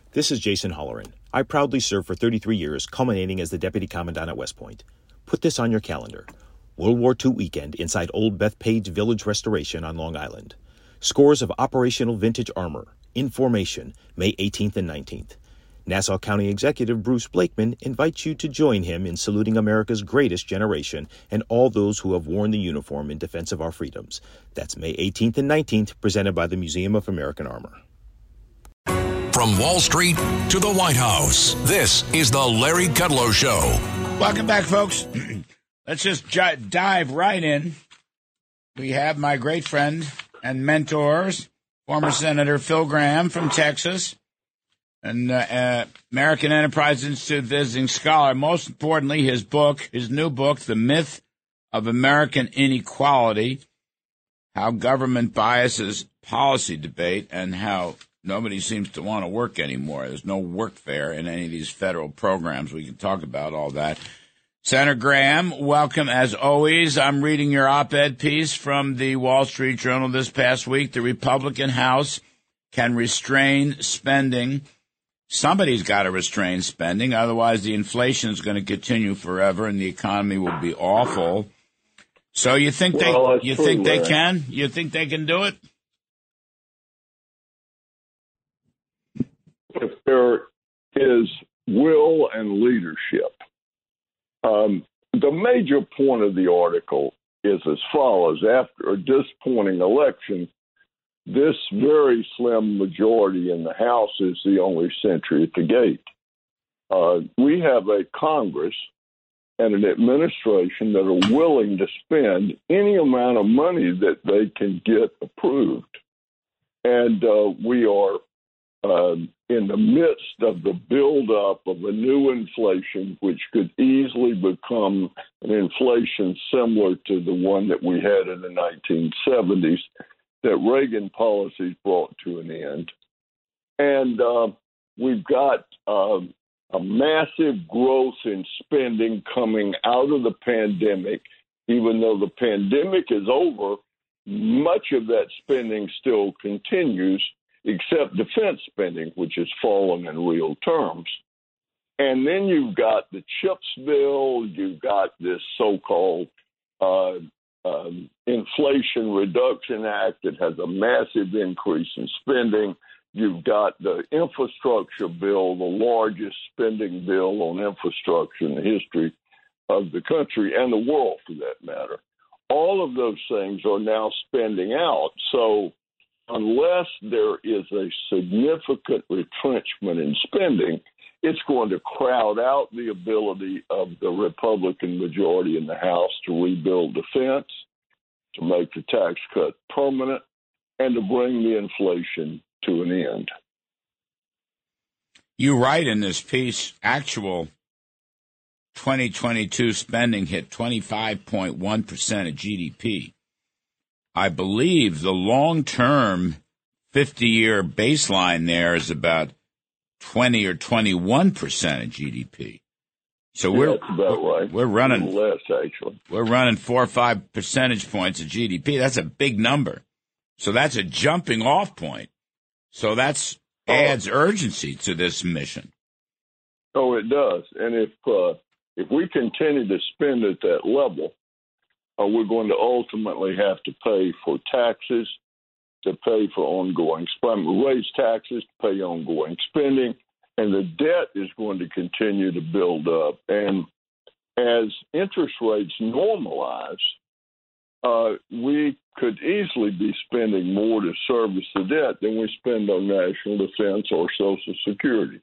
This is Jason Holleran. I proudly served for 33 years, culminating as the Deputy Commandant at West Point. Put this on your calendar. World War II weekend inside Old Bethpage Village Restoration on Long Island. Scores of operational vintage armor, in formation, May 18th and 19th. Nassau County Executive Bruce Blakeman invites you to join him in saluting America's greatest generation and all those who have worn the uniform in defense of our freedoms. That's May 18th and 19th, presented by the Museum of American Armor. From Wall Street to the White House, this is the Larry Kudlow Show. Welcome back, folks. Let's just dive right in. We have my great friend and mentors, former Senator Phil Gramm from Texas, and American Enterprise Institute visiting scholar. Most importantly, his new book, The Myth of American Inequality, How Government Biases Policy Debate, and How Nobody Seems to Want to Work Anymore. There's no workfare in any of these federal programs. We can talk about all that. Senator Gramm, welcome as always. I'm reading your op-ed piece from the Wall Street Journal this past week. The Republican House can restrain spending. Somebody's got to restrain spending, otherwise the inflation is going to continue forever and the economy will be awful. So you think they can? You think they can do it? If there is will and leadership. The major point of the article is as follows. After a disappointing election, this very slim majority in the House is the only sentry at the gate. We have a Congress and an administration that are willing to spend any amount of money that they can get approved. And we are in the midst of the buildup of a new inflation, which could easily become an inflation similar to the one that we had in the 1970s that Reagan policies brought to an end. And we've got a massive growth in spending coming out of the pandemic. Even though the pandemic is over, much of that spending still continues, except defense spending, which has fallen in real terms. And then you've got the CHIPS bill, you've got this so-called Inflation Reduction Act that has a massive increase in spending. You've got the infrastructure bill, the largest spending bill on infrastructure in the history of the country and the world, for that matter. All of those things are now spending out. So unless there is a significant retrenchment in spending, it's going to crowd out the ability of the Republican majority in the House to rebuild defense, to make the tax cut permanent, and to bring the inflation to an end. You write in this piece, actual 2022 spending hit 25.1% of GDP. I believe the long-term 50-year baseline there is about 20 or 21% of GDP. So that's about right. We're running less, actually. We're running 4 or 5 percentage points of GDP. That's a big number. So that's a jumping off point. So that's adds urgency to this mission. Oh, it does. And if we continue to spend at that level, we're going to ultimately have to pay for taxes, to pay for ongoing spending, raise taxes, to pay ongoing spending, and the debt is going to continue to build up. And as interest rates normalize, we could easily be spending more to service the debt than we spend on national defense or Social Security.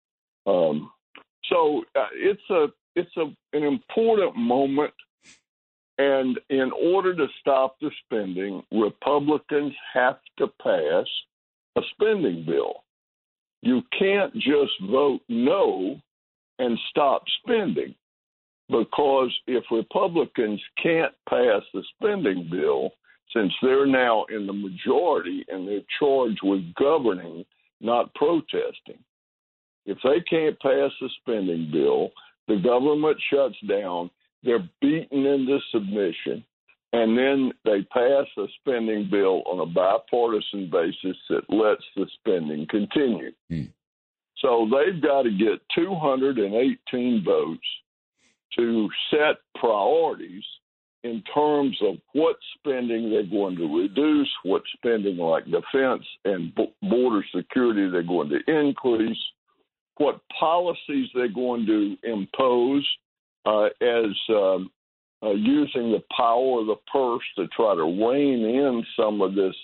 So it's an important moment. And in order to stop the spending, Republicans have to pass a spending bill. You can't just vote no and stop spending, because if Republicans can't pass the spending bill, since they're now in the majority and they're charged with governing, not protesting, if they can't pass the spending bill, the government shuts down. They're beaten into submission, and then they pass a spending bill on a bipartisan basis that lets the spending continue. So they've got to get 218 votes to set priorities in terms of what spending they're going to reduce, what spending like defense and border security they're going to increase, what policies they're going to impose as using the power of the purse to try to rein in some of this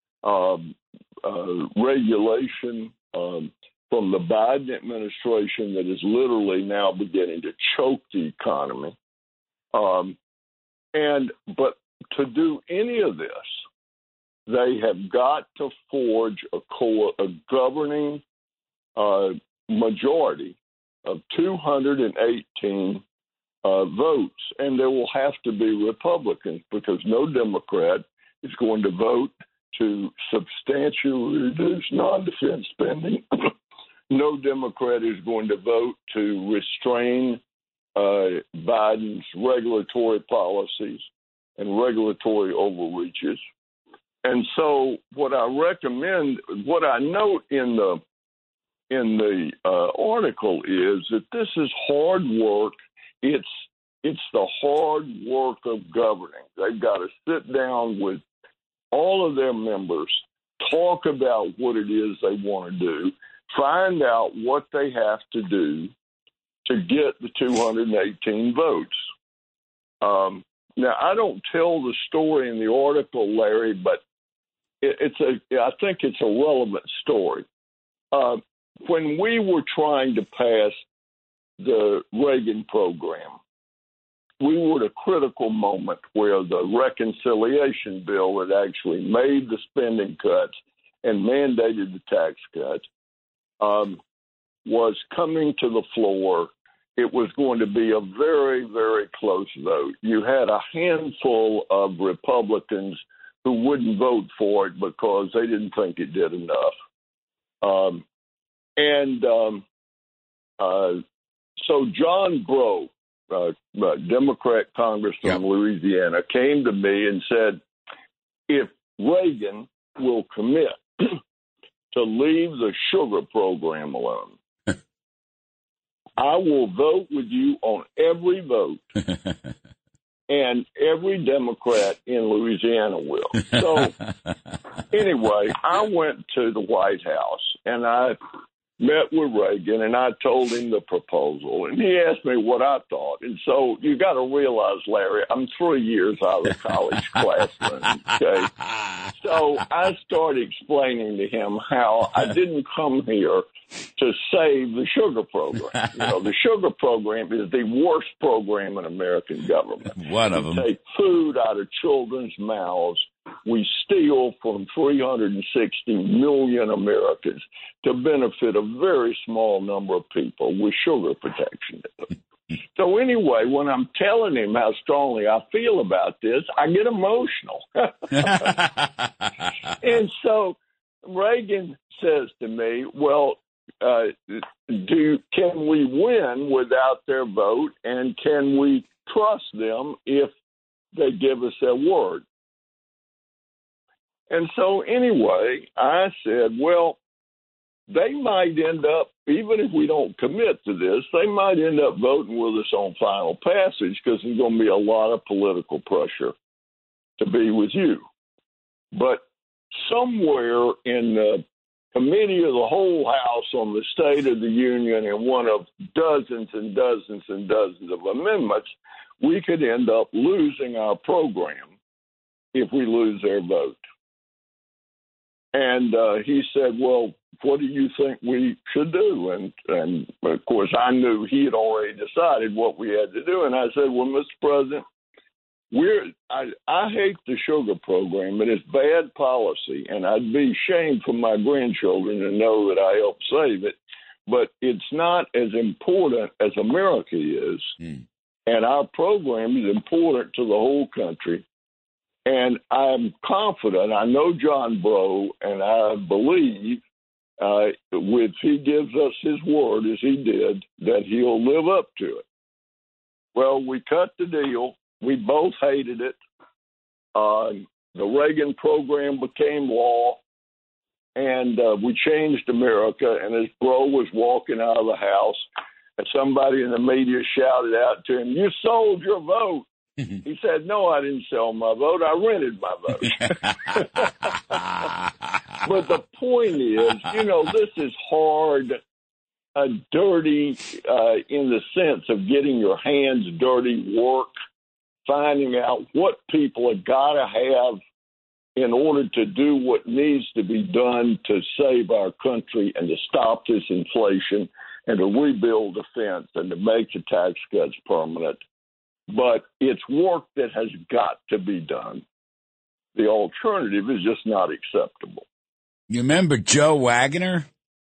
regulation from the Biden administration that is literally now beginning to choke the economy. But to do any of this, they have got to forge a governing majority of 218 votes, and there will have to be Republicans because no Democrat is going to vote to substantially reduce non-defense spending. No Democrat is going to vote to restrain Biden's regulatory policies and regulatory overreaches. And so what I recommend, what I note in the article is that this is hard work. It's the hard work of governing. They've got to sit down with all of their members, talk about what it is they want to do, find out what they have to do to get the 218 votes. Now, I don't tell the story in the article, Larry, but I think it's a relevant story. When we were trying to pass the Reagan program, we were at a critical moment where the reconciliation bill that actually made the spending cuts and mandated the tax cuts was coming to the floor. It was going to be a very, very close vote. You had a handful of Republicans who wouldn't vote for it because they didn't think it did enough. So John Breaux, Democrat congressman from Louisiana, came to me and said, if Reagan will commit to leave the sugar program alone, I will vote with you on every vote, and every Democrat in Louisiana will. So anyway, I went to the White House, and I met with Reagan, and I told him the proposal, and he asked me what I thought. And so you got to realize, Larry, I'm 3 years out of the college classroom, okay? So I started explaining to him how I didn't come here to save the sugar program. You know, the sugar program is the worst program in American government. One of them. We take food out of children's mouths. We steal from 360 million Americans to benefit a very small number of people with sugar protection. So anyway, when I'm telling him how strongly I feel about this, I get emotional. And so Reagan says to me, well, can we win without their vote, and can we trust them if they give us their word? And so anyway, I said, well, they might end up, even if we don't commit to this, they might end up voting with us on final passage because there's going to be a lot of political pressure to be with you. But somewhere in the committee of the whole House on the State of the Union and one of dozens and dozens and dozens of amendments, we could end up losing our program if we lose their vote. And he said, well, what do you think we should do? And of course, I knew he had already decided what we had to do. And I said, well, Mr. President, I hate the sugar program, but it's bad policy, and I'd be ashamed for my grandchildren to know that I helped save it. But it's not as important as America is, and our program is important to the whole country. And I'm confident, I know John Breaux, and I believe if he gives us his word, as he did, that he'll live up to it. Well, we cut the deal. We both hated it. The Reagan program became law. and we changed America. And as Bro was walking out of the house, and somebody in the media shouted out to him, "You sold your vote." He said, "No, I didn't sell my vote. I rented my vote." But the point is, this is hard, dirty in the sense of getting your hands dirty work, finding out what people have got to have in order to do what needs to be done to save our country and to stop this inflation and to rebuild defense and to make the tax cuts permanent. But it's work that has got to be done. The alternative is just not acceptable. You remember Joe Wagner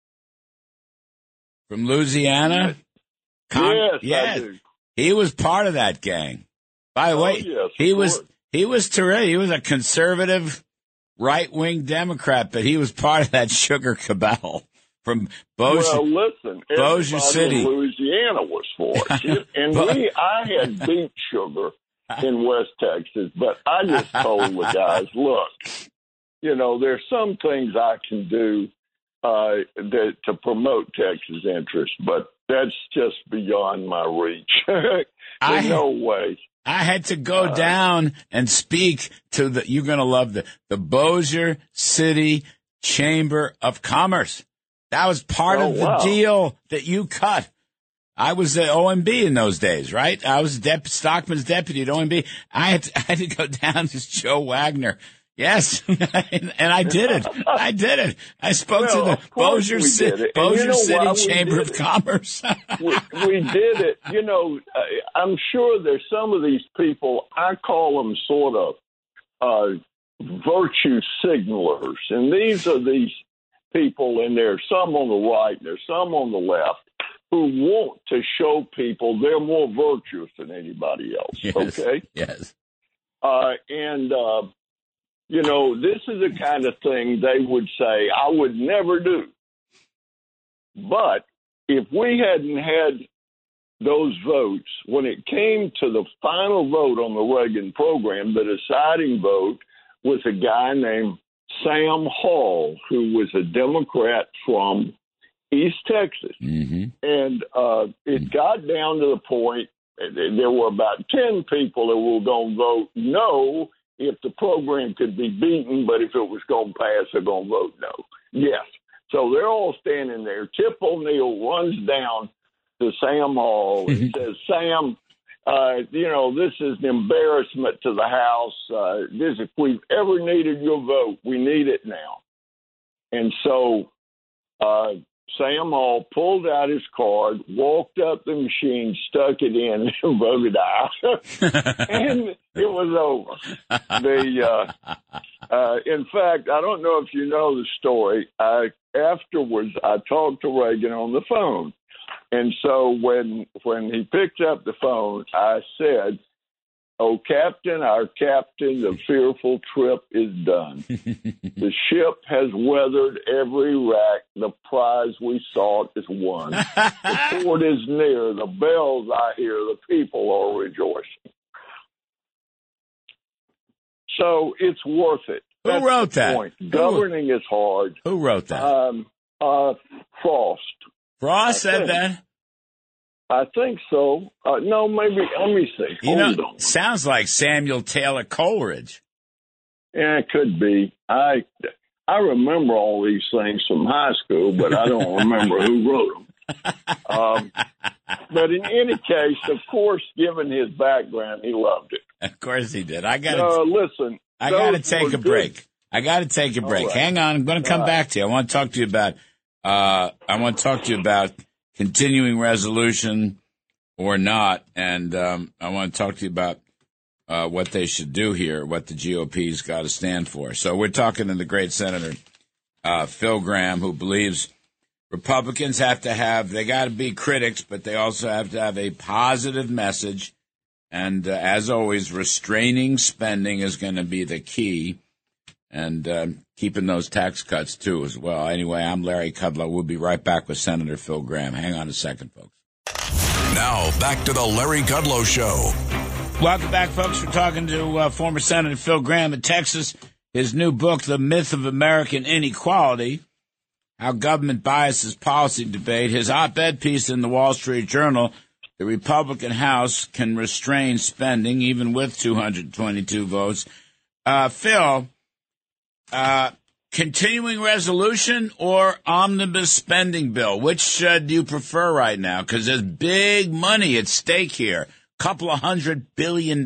from Louisiana? Yes, I do. He was part of that gang. By the way, yes, he was terrific. He was a conservative, right-wing Democrat, but he was part of that sugar cabal from Bossier. Well, listen, Bossier City, in Louisiana was for it, and I had beet sugar in West Texas, but I just told the guys, look, there's some things I can do to promote Texas interests, but that's just beyond my reach. There's no way. I had to go down and speak to you're going to love the Bossier City Chamber of Commerce. That was part of the deal that you cut. I was at OMB in those days, right? I was Stockman's deputy at OMB. I had to go down to Joe Wagner. Yes, and I did it. I spoke to the Bossier City Chamber of Commerce. we did it. I'm sure there's some of these people, I call them sort of virtue signalers. And these are these people, and there's some on the right and there's some on the left, who want to show people they're more virtuous than anybody else. Yes, okay? Yes. This is the kind of thing they would say I would never do. But if we hadn't had those votes, when it came to the final vote on the Reagan program, the deciding vote was a guy named Sam Hall, who was a Democrat from East Texas. Mm-hmm. And it got down to the point, there were about 10 people that were going to vote no if the program could be beaten, but if it was going to pass, they're going to vote no. Yes. So they're all standing there. Tip O'Neill runs down to Sam Hall and says, Sam, this is an embarrassment to the House. If we've ever needed your vote, we need it now. And so Sam Hall pulled out his card, walked up the machine, stuck it in, and voted aye. And it was over. In fact, I don't know if you know the story. Afterwards, I talked to Reagan on the phone. And so when he picked up the phone, I said, "Oh, Captain, our captain, the fearful trip is done. The ship has weathered every wreck. The prize we sought is won. The port is near. The bells I hear. The people are rejoicing." So it's worth it. Who wrote that? Point. Governing is hard. Who wrote that? Frost. Frost said that? I think so. No, maybe. Let me see. Hold on. Sounds like Samuel Taylor Coleridge. Yeah, it could be. I remember all these things from high school, but I don't remember who wrote them. But in any case, of course, given his background, he loved it. Of course he did. I got to take a break. Right. Hang on. I'm going to come back to you. I want to talk to you about continuing resolution or not, and I want to talk to you about what they should do here, what the GOP's got to stand for. So we're talking to the great Senator Phil Gramm, who believes Republicans they got to be critics, but they also have to have a positive message. And as always, restraining spending is going to be the key, and keeping those tax cuts, too, as well. Anyway, I'm Larry Kudlow. We'll be right back with Senator Phil Gramm. Hang on a second, folks. Now, back to the Larry Kudlow Show. Welcome back, folks. We're talking to former Senator Phil Gramm of Texas. his new book, The Myth of American Inequality, How Government Biases Policy Debate, his op-ed piece in the Wall Street Journal, The Republican House Can Restrain Spending Even with 222 votes. Phil, continuing resolution or omnibus spending bill? Which do you prefer right now? Because there's big money at stake here, couple of $100 billion.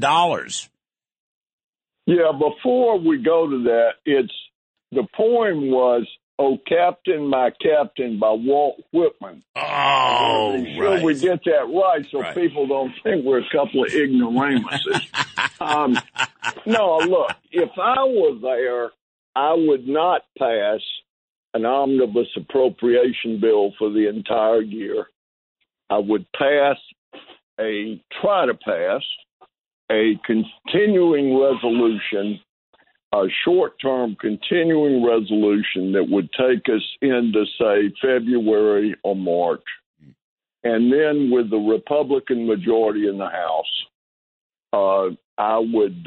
Yeah, before we go to that, the poem was "Oh Captain, My Captain" by Walt Whitman. Oh, sure we get that right so people don't think we're a couple of ignoramuses. No, look, if I were there, I would not pass an omnibus appropriation bill for the entire year. I would try to pass a continuing resolution, a short-term continuing resolution that would take us into, say, February or March. And then with the Republican majority in the House, I would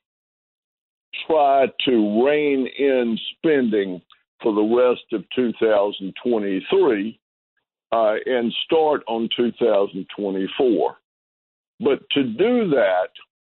try to rein in spending for the rest of 2023 and start on 2024. But to do that,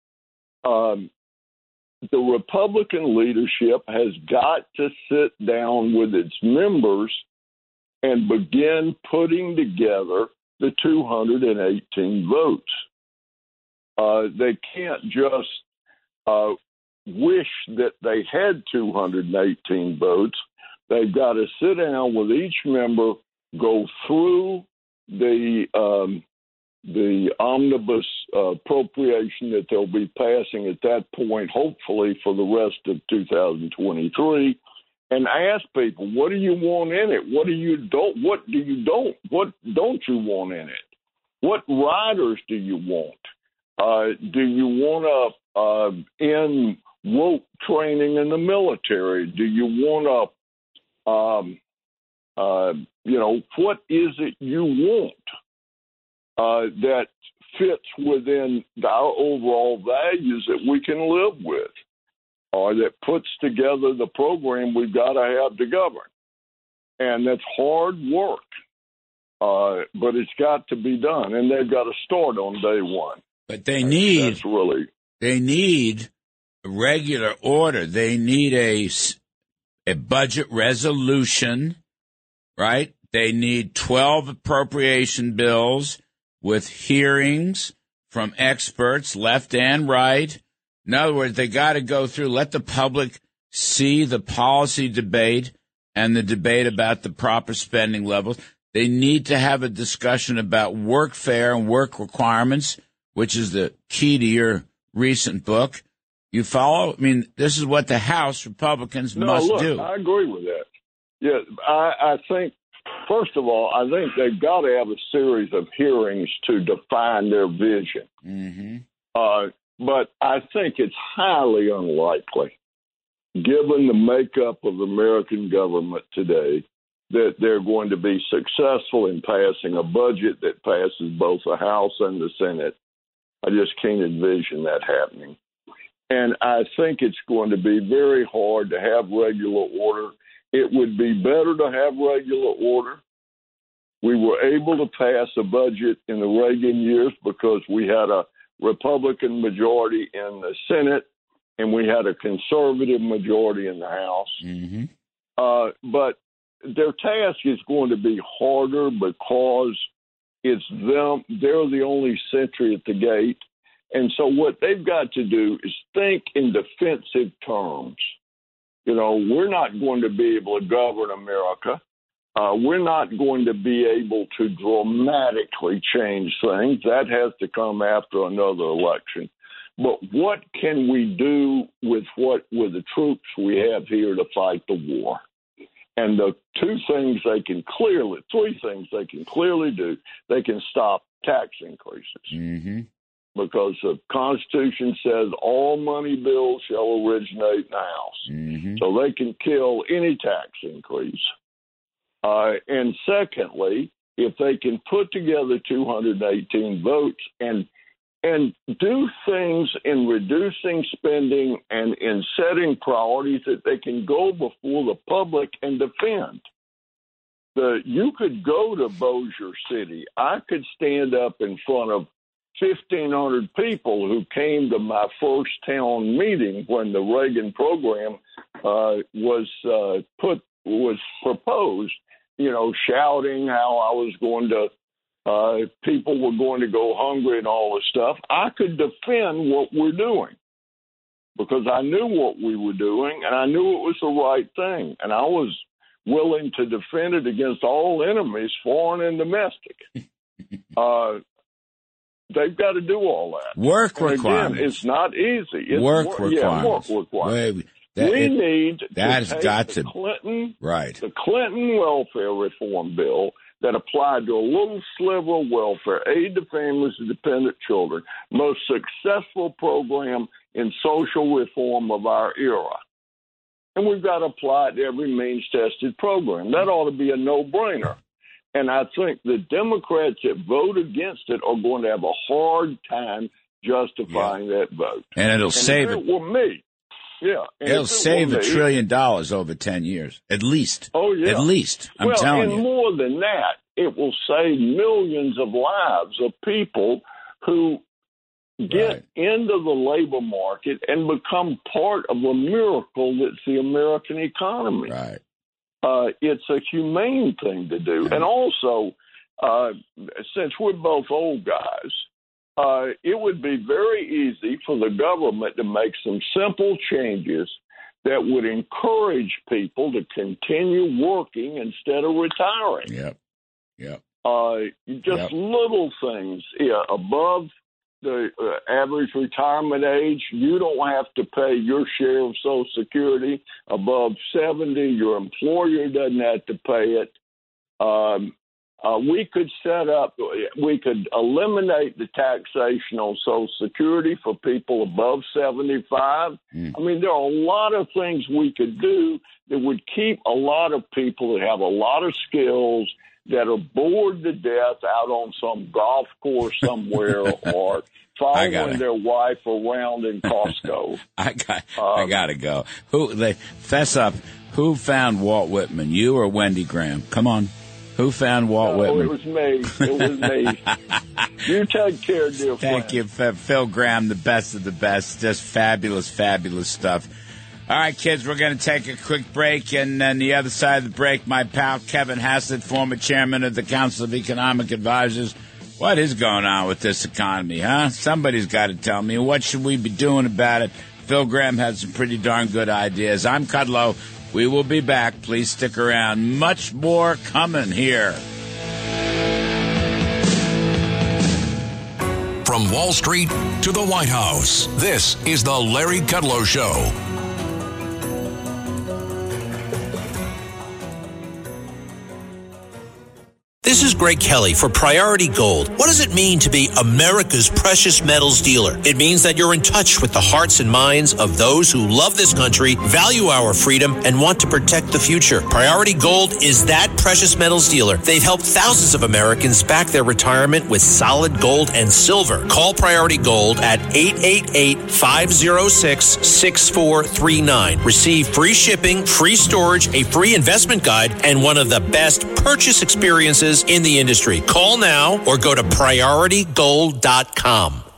the Republican leadership has got to sit down with its members and begin putting together the 218 votes. They can't just wish that they had 218 votes. They've got to sit down with each member, go through the omnibus appropriation that they'll be passing at that point, hopefully for the rest of 2023, and ask people, what do you want in it? What don't you want in it? What riders do you want? Do you want to end rote training in the military? Do you want to, what is it you want that fits within our overall values that we can live with, or that puts together the program we've got to have to govern? And that's hard work, but it's got to be done, and they've got to start on day one. But they need regular order. They need a budget resolution, right? They need 12 appropriation bills with hearings from experts, left and right. In other words, they got to go through, let the public see the policy debate and the debate about the proper spending levels. They need to have a discussion about workfare and work requirements, which is the key to your recent book. You follow? I mean, this is what the House Republicans must do. I agree with that. Yeah, I think, first of all, I think they've got to have a series of hearings to define their vision. Mm-hmm. But I think it's highly unlikely, given the makeup of the American government today, that they're going to be successful in passing a budget that passes both the House and the Senate. I just can't envision that happening. And I think it's going to be very hard to have regular order. It would be better to have regular order. We were able to pass a budget in the Reagan years because we had a Republican majority in the Senate and we had a conservative majority in the House. Mm-hmm. But their task is going to be harder because it's them. They're the only sentry at the gate. And so what they've got to do is think in defensive terms. You know, we're not going to be able to govern America. We're not going to be able to dramatically change things. That has to come after another election. But what can we do with the troops we have here to fight the war? And the three things they can clearly do, they can stop tax increases. Mm-hmm. Because the Constitution says all money bills shall originate in the House. Mm-hmm. So they can kill any tax increase. And secondly, if they can put together 218 votes and and do things in reducing spending and in setting priorities that they can go before the public and defend. You could go to Bossier City. I could stand up in front of 1,500 people who came to my first town meeting when the Reagan program was proposed, shouting how I was going to people were going to go hungry and all this stuff. I could defend what we're doing because I knew what we were doing and I knew it was the right thing. And I was willing to defend it against all enemies, foreign and domestic. They've got to do all that. Work and requirements. Again, it's not easy. It's work requirements. Yeah, work requirements. The Clinton welfare reform bill that applied to a little sliver of welfare, aid to families and dependent children, most successful program in social reform of our era. And we've got to apply it to every means-tested program. That ought to be a no-brainer. And I think the Democrats that vote against it are going to have a hard time justifying that vote. And it'll save it. Well, me. Yeah. It'll save $1 trillion over 10 years, at least. Oh, yeah. At least. I'm telling you. And more than that, it will save millions of lives of people who get into the labor market and become part of a miracle that's the American economy. Right. It's a humane thing to do. And also, since we're both old guys, it would be very easy for the government to make some simple changes that would encourage people to continue working instead of retiring. Yep. Little things. Above the average retirement age, you don't have to pay your share of Social Security. Above 70, your employer doesn't have to pay it. We could eliminate the taxation on Social Security for people above 75. I mean, there are a lot of things we could do that would keep a lot of people that have a lot of skills that are bored to death out on some golf course somewhere or following their wife around in Costco. I gotta go. Fess up. Who found Walt Whitman? You or Wendy Graham? Come on. Who found Walt Whitman? It was me. You take care, dear friend. Thank you, Phil Graham, the best of the best. Just fabulous, fabulous stuff. All right, kids, we're going to take a quick break, and on the other side of the break, my pal Kevin Haslett, former chairman of the Council of Economic Advisors. What is going on with this economy, huh? Somebody's got to tell me. What should we be doing about it? Phil Graham has some pretty darn good ideas. I'm Kudlow. We will be back. Please stick around. Much more coming here. From Wall Street to the White House, this is the Larry Kudlow Show. This is Greg Kelly for Priority Gold. What does it mean to be America's precious metals dealer? It means that you're in touch with the hearts and minds of those who love this country, value our freedom, and want to protect the future. Priority Gold is that precious metals dealer. They've helped thousands of Americans back their retirement with solid gold and silver. Call Priority Gold at 888-506-6439. Receive free shipping, free storage, a free investment guide, and one of the best purchase experiences in the industry. Call now or go to PriorityGold.com.